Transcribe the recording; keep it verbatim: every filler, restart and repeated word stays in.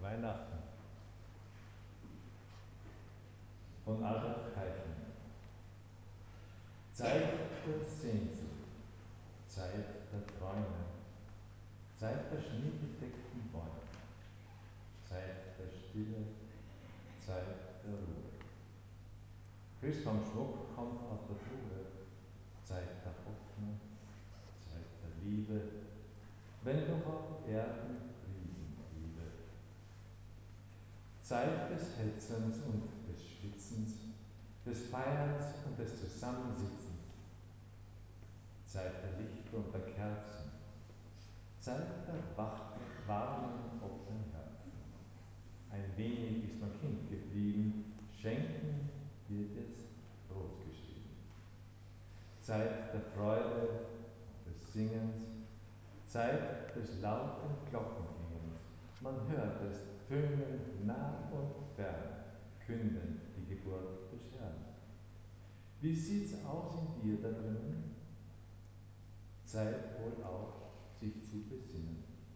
Weihnachten von Adolf Eichmann. Zeit der Sehnsucht, Zeit der Träume, Zeit der schneebedeckten Bäume, Zeit der Stille, Zeit der Ruhe. Christbaum Schmuck kommt aus der Truhe, Zeit der Hoffnung, Zeit der Liebe, wenn doch auf Erden Frieden bliebe. Zeit des Hetzens und des Schwitzens, des Feierns und des Zusammensitzens, Zeit der Lichter und der Kerzen, Zeit der wachen, warmen, offenen Herzen. Ein wenig ist mein Kind geblieben, schenken wird jetzt Brot geschrieben. Zeit der Freude und des Singens, Zeit des lauten Glockenklingens. Man hört es tönen nah und fern, künden die Geburt des Herrn. Wie sieht's aus in dir da drinnen? Zeit wohl auch, sich zu besinnen.